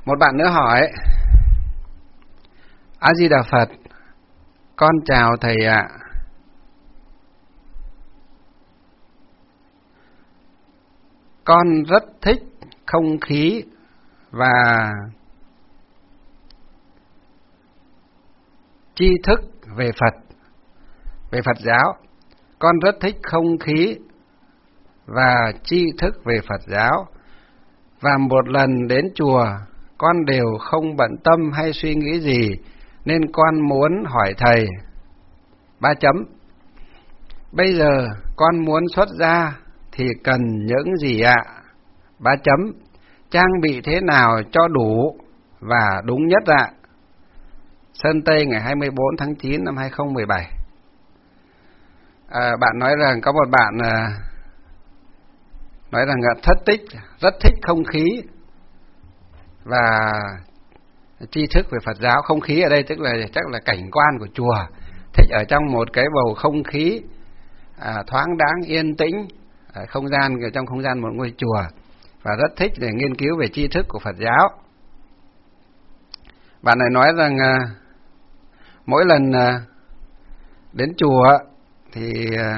Một bạn nữa hỏi: A Di Đà Phật, con chào thầy ạ. Con rất thích không khí và tri thức về Phật giáo. Con rất thích không khí và tri thức về Phật giáo, và một lần đến chùa con đều không bận tâm hay suy nghĩ gì, nên con muốn hỏi thầy. Bây giờ con muốn xuất gia thì cần những gì ạ? Trang bị thế nào cho đủ và đúng nhất ạ? Sơn Tây, ngày 24 tháng 9 năm 2017. Bạn nói rằng có một bạn nói rằng rất thích không khí và tri thức về Phật giáo. Không khí ở đây tức là chắc là cảnh quan của chùa, thích ở trong một cái bầu không khí thoáng đáng, yên tĩnh, trong không gian một ngôi chùa, và rất thích để nghiên cứu về tri thức của Phật giáo. Bạn này nói rằng mỗi lần đến chùa thì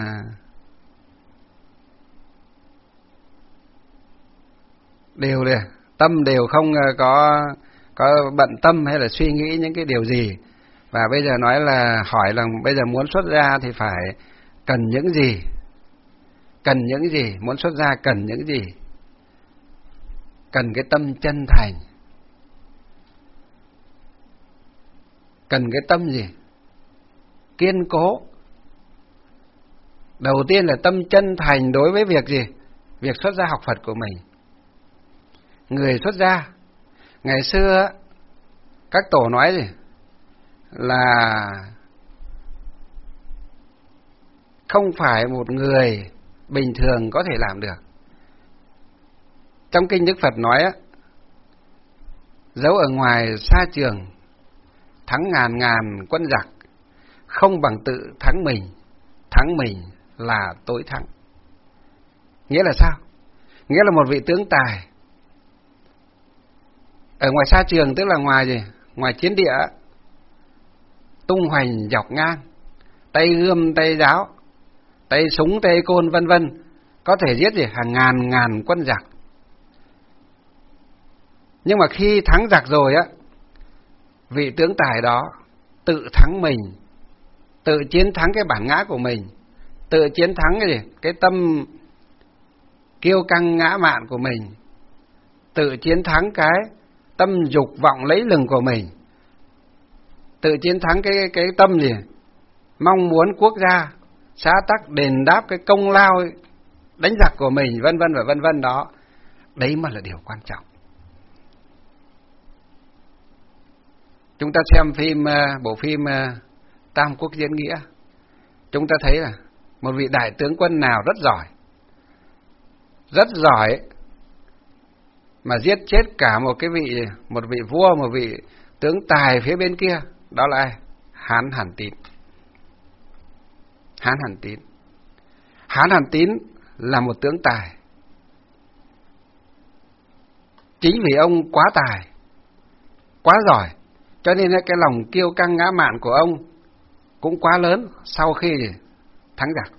tâm đều không có bận tâm hay là suy nghĩ những cái điều gì. Và bây giờ hỏi là bây giờ muốn xuất gia thì phải cần những gì? Muốn xuất gia cần những gì? Cần cái tâm chân thành. Cần cái tâm gì? Kiên cố. Đầu tiên là tâm chân thành đối với việc gì? Việc xuất gia học Phật của mình. Người xuất gia, ngày xưa các tổ nói gì? Là không phải một người bình thường có thể làm được. Trong kinh Đức Phật nói dẫu ở ngoài sa trường thắng ngàn quân giặc, không bằng tự thắng mình là tối thắng. Nghĩa là sao? Nghĩa là một vị tướng tài ở ngoài sa trường, tức là ngoài gì? Ngoài chiến địa, tung hoành dọc ngang, tay gươm tay giáo, tay súng tay côn vân vân, có thể giết hàng ngàn quân giặc. Nhưng mà khi thắng giặc rồi vị tướng tài đó tự thắng mình, tự chiến thắng cái bản ngã của mình, tự chiến thắng cái tâm kiêu căng ngã mạn của mình, tự chiến thắng cái tâm dục vọng lấy lừng của mình, tự chiến thắng cái tâm mong muốn quốc gia xã tắc đền đáp cái công lao đánh giặc của mình, vân vân và vân vân đó. Đấy mà là điều quan trọng. Chúng ta xem bộ phim Tam Quốc Diễn Nghĩa, chúng ta thấy là một vị đại tướng quân nào rất giỏi mà giết chết cả một vị vua, một vị tướng tài phía bên kia, đó là ai? Hán Hàn Tín. Hán Hàn Tín là một tướng tài. Chính vì ông quá tài, quá giỏi, cho nên cái lòng kiêu căng ngã mạn của ông cũng quá lớn sau khi thắng giặc.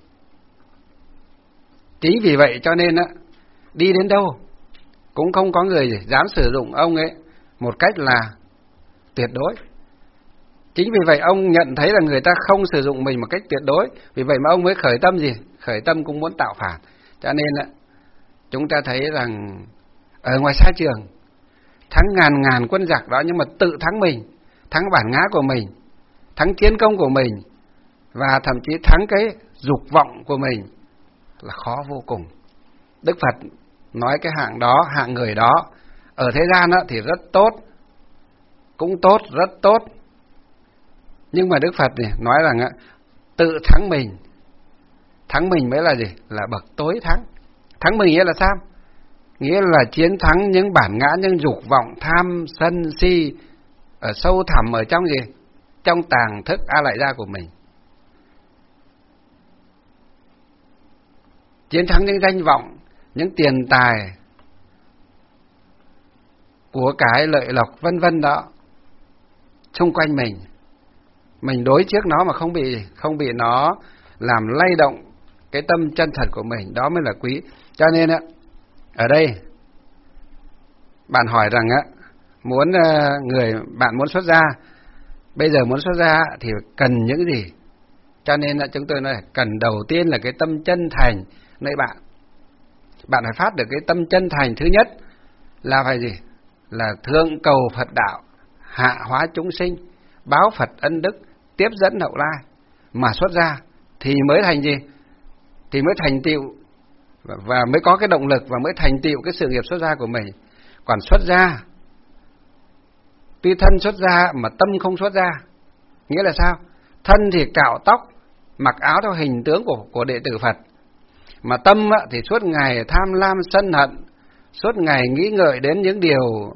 Chính vì vậy cho nên đi đến đâu cũng không có người dám sử dụng ông ấy một cách là tuyệt đối. Chính vì vậy ông nhận thấy là người ta không sử dụng mình một cách tuyệt đối, vì vậy mà ông mới khởi tâm khởi tâm cũng muốn tạo phản. Cho nên chúng ta thấy rằng ở ngoài sa trường thắng ngàn quân giặc đó, nhưng mà tự thắng mình, thắng bản ngã của mình, thắng chiến công của mình, và thậm chí thắng cái dục vọng của mình là khó vô cùng. Đức Phật nói cái hạng người đó ở thế gian thì rất tốt, cũng tốt, rất tốt. Nhưng mà Đức Phật nói rằng tự thắng mình mới là gì? Là bậc tối thắng. Thắng mình nghĩa là sao? Nghĩa là chiến thắng những bản ngã, những dục vọng tham sân si ở sâu thẳm ở trong trong tàng thức a lại gia của mình. Chiến thắng những danh vọng, những tiền tài, của cải lợi lộc vân vân đó xung quanh mình đối trước nó mà không bị nó làm lay động cái tâm chân thật của mình, đó mới là quý. Cho nên á, ở đây bạn hỏi rằng á, bạn muốn xuất gia, bây giờ muốn xuất gia thì cần những gì? Cho nên là chúng tôi nói cần đầu tiên là cái tâm chân thành nơi bạn. Bạn phải phát được cái tâm chân thành. Thứ nhất là phải gì? Là thượng cầu Phật đạo, hạ hóa chúng sinh, báo Phật ân đức, tiếp dẫn hậu lai. Mà xuất gia thì mới thành gì? Thì mới thành tựu và mới có cái động lực và mới thành tựu cái sự nghiệp xuất gia của mình. Còn xuất gia, tuy thân xuất gia mà tâm không xuất gia, nghĩa là sao? Thân thì cạo tóc, mặc áo theo hình tướng của đệ tử Phật, mà tâm thì suốt ngày tham lam sân hận, suốt ngày nghĩ ngợi đến những điều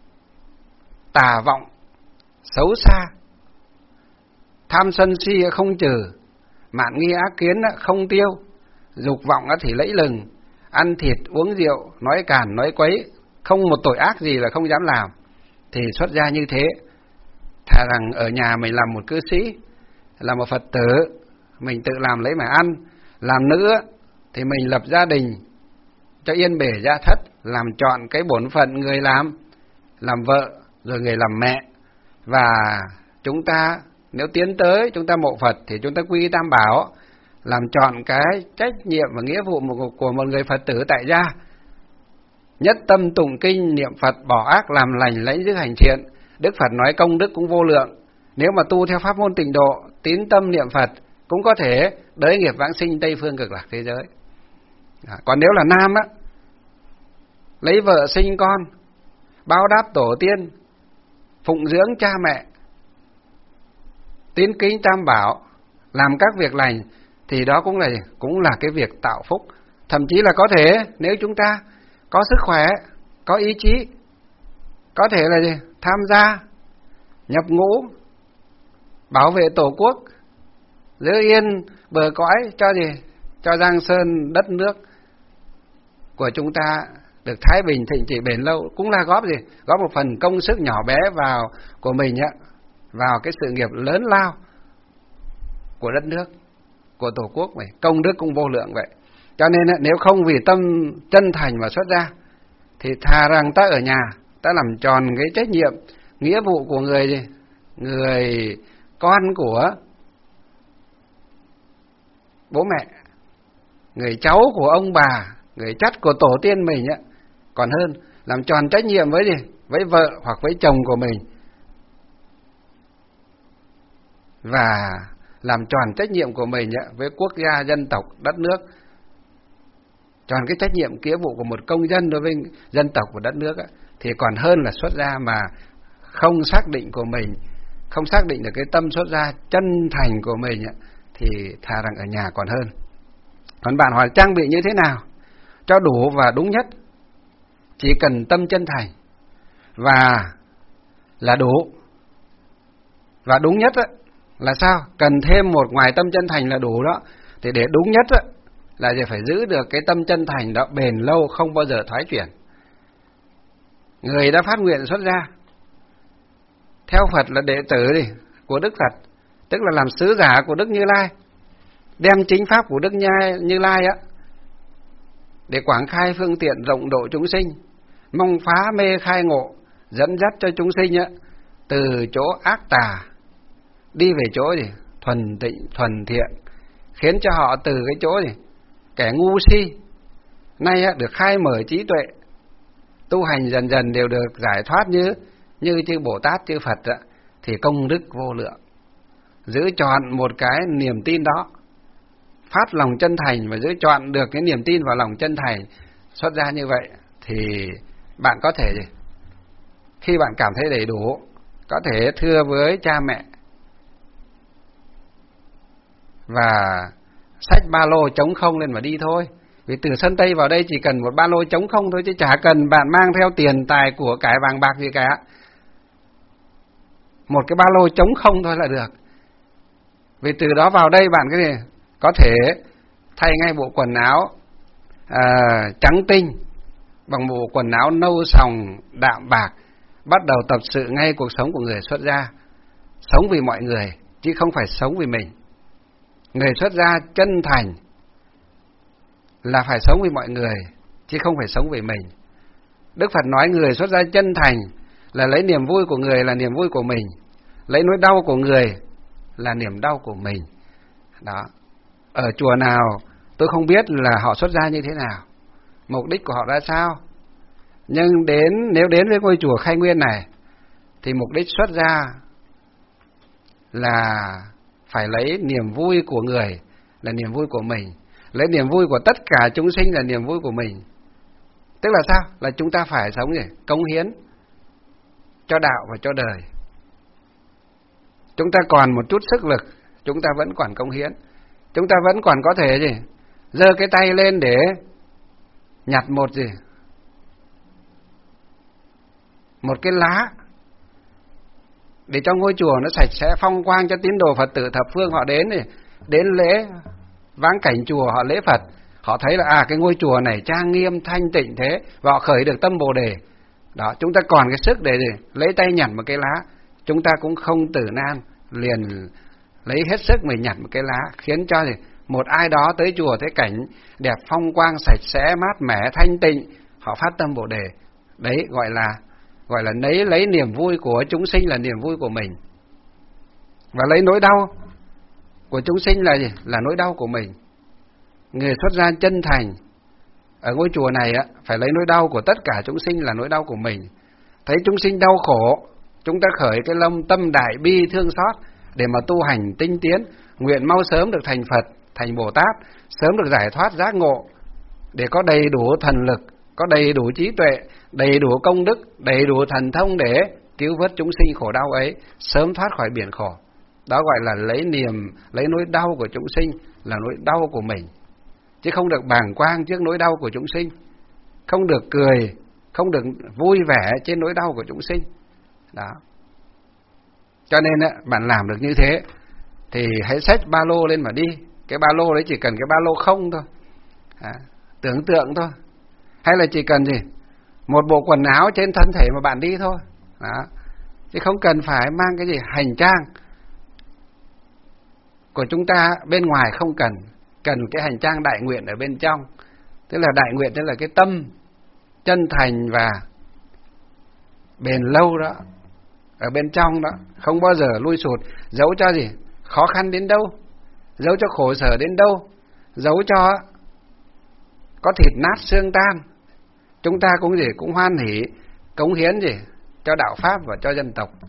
tà vọng, xấu xa, tham sân si không trừ, mạn nghi ác kiến không tiêu, dục vọng thì lẫy lừng, ăn thịt uống rượu, nói càn nói quấy, không một tội ác gì là không dám làm. Thì xuất gia như thế, thà rằng ở nhà mình làm một cư sĩ, là một Phật tử, mình tự làm lấy mà ăn. Làm nữa thì mình lập gia đình cho yên bề gia thất, làm trọn cái bổn phận người làm vợ rồi người làm mẹ. Và chúng ta nếu tiến tới chúng ta mộ Phật thì chúng ta quy Tam Bảo, làm trọn cái trách nhiệm và nghĩa vụ của một người Phật tử tại gia. Nhất tâm tụng kinh niệm Phật, bỏ ác làm lành, lãnh giữ hành thiện. Đức Phật nói công đức cũng vô lượng. Nếu mà tu theo pháp môn tịnh độ, tín tâm niệm Phật cũng có thể đới nghiệp vãng sinh Tây phương cực lạc thế giới. Còn nếu là nam lấy vợ sinh con, báo đáp tổ tiên, phụng dưỡng cha mẹ, tín kính Tam Bảo, làm các việc lành, thì đó cũng là cái việc tạo phúc. Thậm chí là có thể nếu chúng ta có sức khỏe, có ý chí, có thể là gì? Tham gia nhập ngũ, bảo vệ Tổ quốc, giữ yên bờ cõi cho gì? Cho Giang Sơn đất nước của chúng ta được thái bình thịnh trị bền lâu, cũng là góp một phần công sức nhỏ bé vào của mình vào cái sự nghiệp lớn lao của đất nước, của Tổ quốc này, công đức cũng vô lượng vậy. Cho nên nếu không vì tâm chân thành mà xuất gia thì thà rằng ta ở nhà, ta làm tròn cái trách nhiệm, nghĩa vụ của người con của bố mẹ, người cháu của ông bà, người chắt của tổ tiên mình còn hơn làm tròn trách nhiệm với vợ hoặc với chồng của mình, và làm tròn trách nhiệm của mình với quốc gia, dân tộc, đất nước, tròn cái trách nhiệm nghĩa vụ của một công dân đối với dân tộc và đất nước thì còn hơn là xuất gia mà không xác định của mình, không xác định được cái tâm xuất gia chân thành của mình thì thà rằng ở nhà còn hơn. Còn bạn hỏi trang bị như thế nào cho đủ và đúng nhất? Chỉ cần tâm chân thành và là đủ. Và đúng nhất là sao? Cần thêm một ngoài tâm chân thành là đủ đó. Thì để đúng nhất là phải giữ được cái tâm chân thành đó bền lâu, không bao giờ thoái chuyển. Người đã phát nguyện xuất gia theo Phật là đệ tử của Đức Phật, tức là làm sứ giả của Đức Như Lai, đem chính pháp của Đức Như Lai để quảng khai phương tiện rộng độ chúng sinh, mong phá mê khai ngộ, dẫn dắt cho chúng sinh từ chỗ ác tà đi về chỗ thuần tịnh thuần thiện, khiến cho họ từ cái chỗ kẻ ngu si nay được khai mở trí tuệ, tu hành dần dần đều được giải thoát như chư Bồ Tát chư Phật thì công đức vô lượng. Giữ trọn một cái niềm tin đó, phát lòng chân thành và giữ trọn được cái niềm tin vào lòng chân thành xuất ra như vậy thì bạn có thể khi bạn cảm thấy đầy đủ có thể thưa với cha mẹ và xách ba lô trống không lên mà đi thôi. Vì từ sân Tây vào đây chỉ cần một ba lô trống không thôi, chứ chả cần bạn mang theo tiền tài của cải vàng bạc gì cả. Một cái ba lô trống không thôi là được. Vì từ đó vào đây bạn có thể thay ngay bộ quần áo trắng tinh bằng bộ quần áo nâu sòng đạm bạc bắt đầu tập sự ngay cuộc sống của người xuất gia, sống vì mọi người chứ không phải sống vì mình. Người xuất gia chân thành là phải sống vì mọi người chứ không phải sống vì mình. Đức Phật nói người xuất gia chân thành là lấy niềm vui của người là niềm vui của mình, lấy nỗi đau của người là niềm đau của mình. Đó. Ở chùa nào tôi không biết là họ xuất gia như thế nào, mục đích của họ ra sao, nhưng nếu đến với ngôi chùa Khai Nguyên này thì mục đích xuất gia là phải lấy niềm vui của người là niềm vui của mình, lấy niềm vui của tất cả chúng sinh là niềm vui của mình. Tức là sao? Là chúng ta phải sống gì? Cống hiến cho đạo và cho đời. Chúng ta còn một chút sức lực, chúng ta vẫn còn cống hiến. Chúng ta vẫn còn có thể gì? Giơ cái tay lên để nhặt một gì? Một cái lá để cho ngôi chùa nó sạch sẽ phong quang, cho tín đồ Phật tử thập phương họ đến lễ vãng cảnh chùa, họ lễ Phật, họ thấy là cái ngôi chùa này trang nghiêm thanh tịnh thế, và họ khởi được tâm Bồ Đề. Đó, chúng ta còn cái sức để lấy tay nhặt một cái lá, chúng ta cũng không tử nan liền lấy hết sức mình nhặt một cái lá, khiến cho một ai đó tới chùa thấy cảnh đẹp phong quang sạch sẽ mát mẻ thanh tịnh, họ phát tâm Bồ Đề. Đấy gọi là lấy niềm vui của chúng sinh là niềm vui của mình, và lấy nỗi đau của chúng sinh là gì? Là nỗi đau của mình. Người xuất gia chân thành ở ngôi chùa này phải lấy nỗi đau của tất cả chúng sinh là nỗi đau của mình. Thấy chúng sinh đau khổ, chúng ta khởi cái tâm đại bi thương xót để mà tu hành tinh tiến, nguyện mau sớm được thành Phật, thành Bồ Tát, sớm được giải thoát giác ngộ, để có đầy đủ thần lực, có đầy đủ trí tuệ, đầy đủ công đức, đầy đủ thần thông để cứu vớt chúng sinh khổ đau ấy, sớm thoát khỏi biển khổ. Đó gọi là lấy nỗi đau của chúng sinh là nỗi đau của mình, chứ không được bàng quang trước nỗi đau của chúng sinh, không được cười, không được vui vẻ trên nỗi đau của chúng sinh. Đó. Cho nên bạn làm được như thế thì hãy xách ba lô lên mà đi. Cái ba lô đấy chỉ cần cái ba lô không thôi, tưởng tượng thôi, hay là chỉ cần gì một bộ quần áo trên thân thể mà bạn đi thôi. Đó. Chứ không cần phải mang cái gì hành trang của chúng ta bên ngoài, không cần cái hành trang đại nguyện ở bên trong. Tức là đại nguyện tức là cái tâm chân thành và bền lâu đó, ở bên trong đó, không bao giờ lui sụt, giấu cho gì khó khăn đến đâu, giấu cho khổ sở đến đâu, giấu cho có thịt nát xương tan, chúng ta cũng hoan hỉ cống hiến gì cho đạo pháp và cho dân tộc.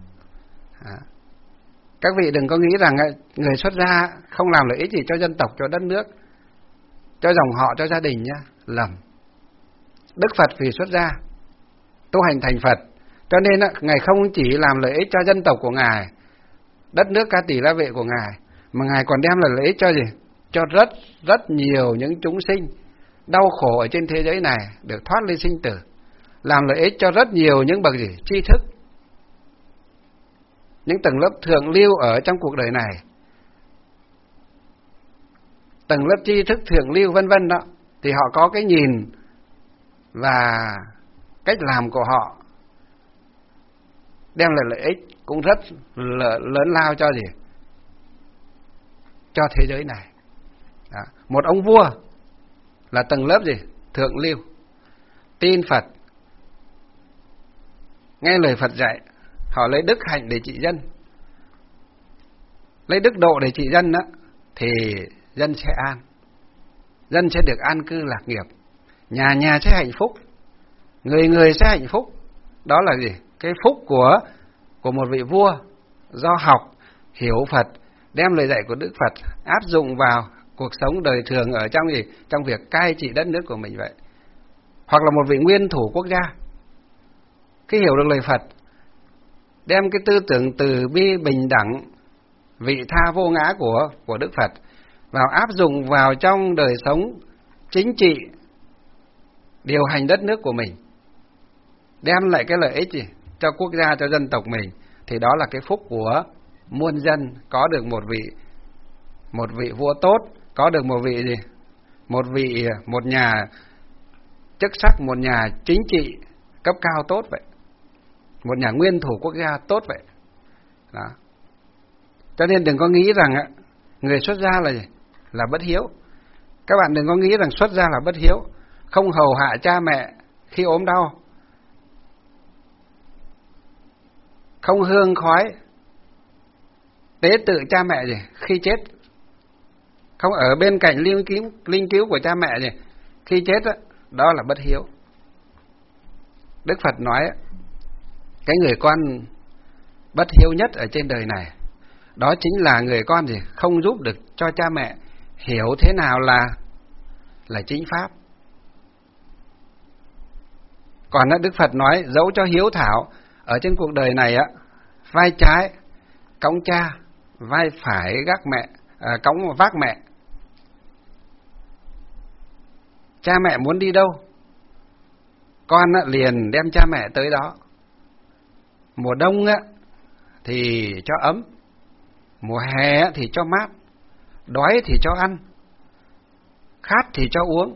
Các vị đừng có nghĩ rằng người xuất gia không làm lợi ích gì cho dân tộc, cho đất nước, cho dòng họ, cho gia đình nhá, lầm. Đức Phật vì xuất gia tu hành thành Phật, cho nên Ngài không chỉ làm lợi ích cho dân tộc của Ngài, đất nước Ca Tỳ La Vệ của Ngài, mà Ngài còn đem lại lợi ích cho gì? Cho rất nhiều những chúng sinh đau khổ ở trên thế giới này được thoát ly sinh tử, làm lợi ích cho rất nhiều những bậc tri thức, những tầng lớp thượng lưu ở trong cuộc đời này, tầng lớp tri thức thượng lưu vân vân đó, thì họ có cái nhìn và cách làm của họ đem lại lợi ích cũng rất lớn lao cho gì? Cho thế giới này. Đó. Một ông vua là tầng lớp gì? Thượng lưu, tin Phật, nghe lời Phật dạy, họ lấy đức hạnh để trị dân, lấy đức độ để trị dân đó, thì dân sẽ an, dân sẽ được an cư lạc nghiệp, nhà nhà sẽ hạnh phúc, người người sẽ hạnh phúc. Đó là gì? Cái phúc của một vị vua do học hiểu Phật, đem lời dạy của Đức Phật áp dụng vào cuộc sống đời thường ở trong gì? Trong việc cai trị đất nước của mình vậy. Hoặc là một vị nguyên thủ quốc gia, khi hiểu được lời Phật, đem cái tư tưởng từ bi bình đẳng, vị tha vô ngã của Đức Phật vào áp dụng vào trong đời sống chính trị, điều hành đất nước của mình, đem lại cái lợi ích gì? Cho quốc gia, cho dân tộc mình, thì đó là cái phúc của muôn dân, có được một vị vua tốt, có được một nhà chức sắc, một nhà chính trị cấp cao tốt vậy. một nhà nguyên thủ quốc gia tốt vậy. Đó. Cho nên đừng có nghĩ rằng người xuất gia là gì? Là bất hiếu. Các bạn đừng có nghĩ rằng xuất gia là bất hiếu, không hầu hạ cha mẹ khi ốm đau, không hương khói tế tự cha mẹ gì khi chết, không ở bên cạnh linh cứu của cha mẹ gì khi chết đó, đó là bất hiếu. Đức Phật nói cái người con bất hiếu nhất ở trên đời này đó chính là người con gì không giúp được cho cha mẹ hiểu thế nào là chính pháp. Còn Đức Phật nói dẫu cho hiếu thảo ở trên cuộc đời này vai trái cõng cha, vai phải cõng vác mẹ. Cha mẹ muốn đi đâu, con liền đem cha mẹ tới đó. Mùa đông thì cho ấm, mùa hè thì cho mát, đói thì cho ăn, khát thì cho uống.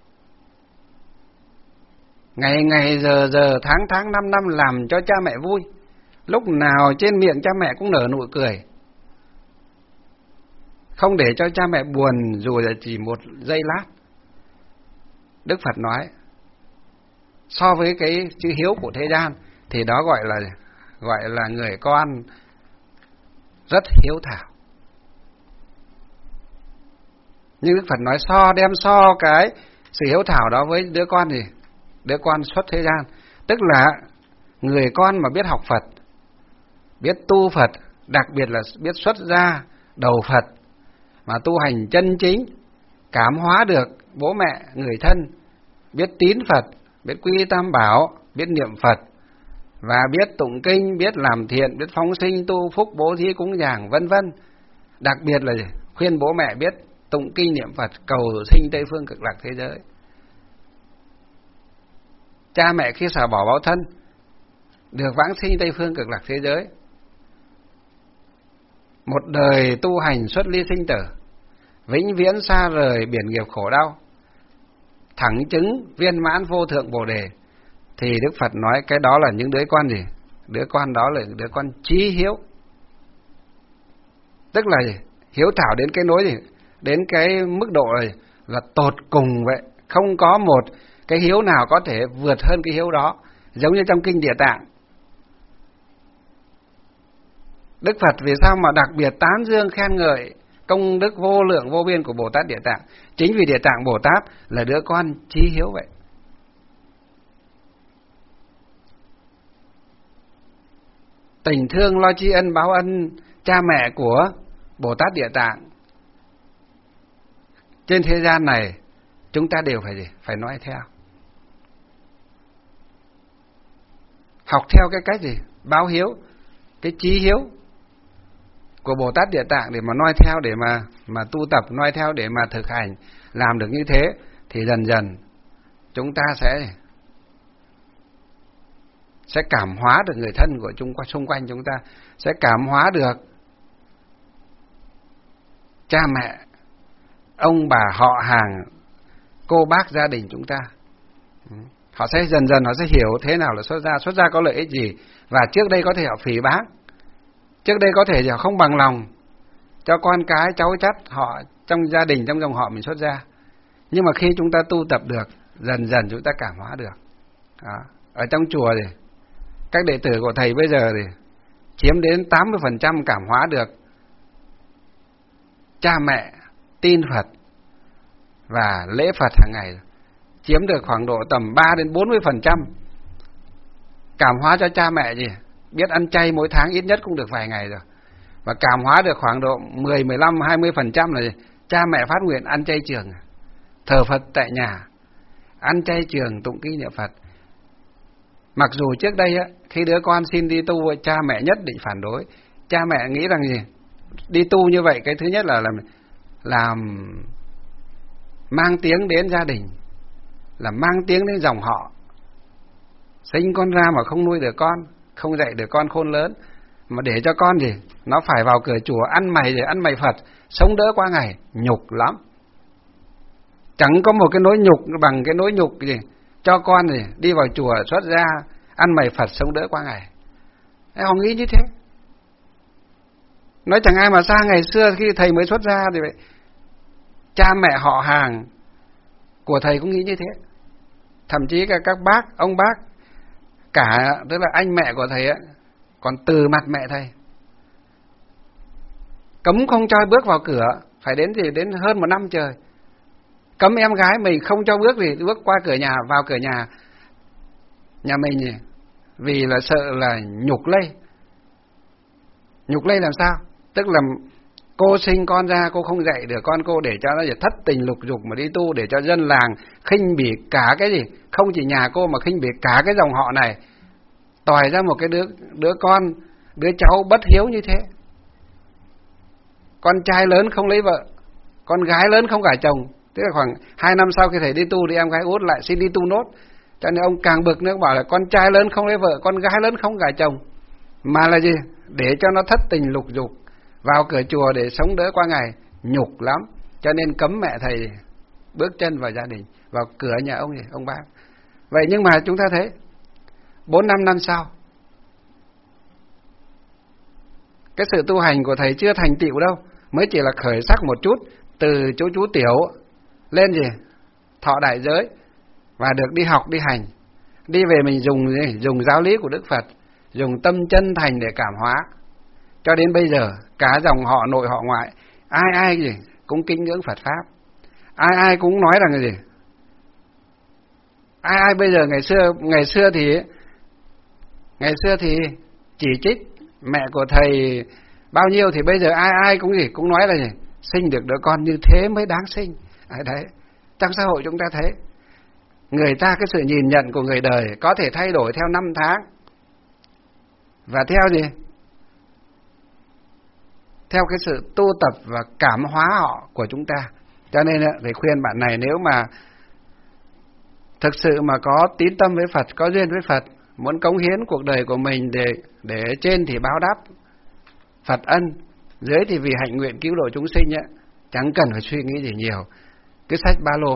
Ngày giờ tháng năm làm cho cha mẹ vui, lúc nào trên miệng cha mẹ cũng nở nụ cười, không để cho cha mẹ buồn dù là chỉ một giây lát. Đức Phật nói so với cái chữ hiếu của thế gian thì đó gọi là người con rất hiếu thảo. Nhưng Đức Phật nói đem so cái sự hiếu thảo đó với đứa con gì? Đứa con xuất thế gian, tức là người con mà biết học Phật, biết tu Phật, đặc biệt là biết xuất gia đầu Phật, mà tu hành chân chính, cảm hóa được bố mẹ, người thân, biết tín Phật, biết quy tam bảo, biết niệm Phật, và biết tụng kinh, biết làm thiện, biết phóng sinh, tu phúc, bố thí, cúng dường, vân vân. Đặc biệt là khuyên bố mẹ biết tụng kinh niệm Phật, cầu sinh Tây phương cực lạc thế giới. Cha mẹ khi xả bỏ báo thân được vãng sinh Tây phương cực lạc thế giới. Một đời tu hành xuất ly sinh tử, vĩnh viễn xa rời biển nghiệp khổ đau, thẳng chứng viên mãn vô thượng Bồ đề, thì Đức Phật nói cái đó là những đứa con gì? Đứa con đó là đứa con chí hiếu. Tức là gì? Hiếu thảo đến cái nỗi gì? Đến cái mức độ này là tột cùng vậy, không có một cái hiếu nào có thể vượt hơn cái hiếu đó. Giống như trong kinh Địa Tạng, Đức Phật vì sao mà đặc biệt tán dương khen ngợi công đức vô lượng vô biên của Bồ Tát Địa Tạng? Chính vì Địa Tạng Bồ Tát là đứa con chí hiếu vậy. Tình thương lo tri ân báo ân cha mẹ của Bồ Tát Địa Tạng trên thế gian này chúng ta đều phải nói theo. Học theo cái cách gì? Báo hiếu, cái chí hiếu của Bồ Tát Địa Tạng để mà noi theo, để mà tu tập, noi theo để mà thực hành. Làm được như thế thì dần dần chúng ta sẽ cảm hóa được người thân của xung quanh chúng ta, sẽ cảm hóa được cha mẹ, ông bà, họ hàng, cô bác gia đình chúng ta. Họ sẽ dần họ sẽ hiểu thế nào là xuất gia có lợi ích gì. Và trước đây có thể họ phỉ báng, trước đây có thể họ không bằng lòng cho con cái cháu chắt họ trong gia đình, trong dòng họ mình xuất gia. Nhưng mà khi chúng ta tu tập được, dần chúng ta cảm hóa được. Đó. Ở trong chùa thì các đệ tử của thầy bây giờ thì chiếm đến 80% cảm hóa được cha mẹ tin Phật và lễ Phật hàng ngày, chiếm được khoảng độ tầm 3 đến 40%. Cảm hóa cho cha mẹ gì? Biết ăn chay mỗi tháng ít nhất cũng được vài ngày rồi. Và cảm hóa được khoảng độ 10, 15, 20% là gì? Cha mẹ phát nguyện ăn chay trường, thờ Phật tại nhà, ăn chay trường, tụng kinh niệm Phật. Mặc dù trước đây khi đứa con xin đi tu, cha mẹ nhất định phản đối. Cha mẹ nghĩ rằng gì? Đi tu như vậy, cái thứ nhất là làm mang tiếng đến gia đình, là mang tiếng đến dòng họ. Sinh con ra mà không nuôi được con, không dạy được con khôn lớn, mà để cho con gì? Nó phải vào cửa chùa ăn mày Phật, sống đỡ qua ngày, nhục lắm. Chẳng có một cái nỗi nhục bằng cái nỗi nhục gì cho con gì đi vào chùa xuất gia ăn mày Phật sống đỡ qua ngày. Họ nghĩ như thế. Nói chẳng ai mà xa, ngày xưa khi thầy mới xuất gia thì vậy, cha mẹ họ hàng của thầy cũng nghĩ như thế. Thậm chí cả các bác, ông bác, cả tức là anh mẹ của thầy ấy, còn từ mặt mẹ thầy. Cấm không cho bước vào cửa, phải đến hơn 1 năm trời. Cấm em gái mình không cho bước qua cửa nhà, vào cửa nhà mình nhỉ? Vì là sợ là nhục lây. Nhục lây làm sao? Tức là cô sinh con ra, cô không dạy được con cô để cho nó thất tình lục dục mà đi tu, để cho dân làng khinh bỉ cả cái gì, không chỉ nhà cô mà khinh bỉ cả cái dòng họ này, tòi ra một cái đứa con, đứa cháu bất hiếu như thế. Con trai lớn không lấy vợ, con gái lớn không gả chồng. Tức là khoảng 2 năm sau khi thầy đi tu thì em gái út lại xin đi tu nốt. Cho nên ông càng bực nữa, bảo là con trai lớn không lấy vợ, con gái lớn không gả chồng. Mà là gì? Để cho nó thất tình lục dục, vào cửa chùa để sống đỡ qua ngày, nhục lắm. Cho nên cấm mẹ thầy bước chân vào gia đình, vào cửa nhà ông bác. Vậy nhưng mà chúng ta thấy 4-5 năm sau, cái sự tu hành của thầy chưa thành tựu đâu, mới chỉ là khởi sắc một chút, từ chú tiểu lên gì thọ đại giới và được đi học đi hành, đi về mình dùng giáo lý của Đức Phật, dùng tâm chân thành để cảm hóa, cho đến bây giờ cả dòng họ nội họ ngoại ai gì cũng kính ngưỡng Phật pháp, ai cũng nói rằng gì, ai bây giờ ngày xưa thì chỉ trích mẹ của thầy bao nhiêu, thì bây giờ ai cũng nói là gì, sinh được đứa con như thế mới đáng sinh. Đấy, trong xã hội chúng ta thấy người ta, cái sự nhìn nhận của người đời có thể thay đổi theo năm tháng và theo gì, theo cái sự tu tập và cảm hóa họ của chúng ta. Cho nên phải khuyên bạn này, nếu mà thực sự mà có tín tâm với Phật, có duyên với Phật, muốn cống hiến cuộc đời của mình để trên thì báo đáp Phật ân, dưới thì vì hạnh nguyện cứu độ chúng sinh ấy, chẳng cần phải suy nghĩ gì nhiều, cứ xách ba lô